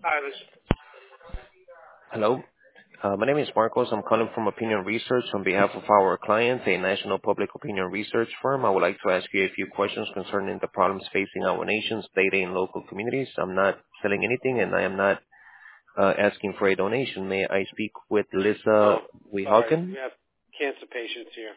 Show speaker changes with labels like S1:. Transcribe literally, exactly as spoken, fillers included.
S1: Hi, this.
S2: Hello. Uh, my name is Marcos. I'm calling from Opinion Research on behalf of our clients, a national public opinion research firm. I would like to ask you a few questions concerning the problems facing our nation's state and local communities. I'm not selling anything, and I am not uh, asking for a donation. May I speak with Lisa
S1: Oh, sorry.
S2: Weehawken?
S1: We have cancer patients here.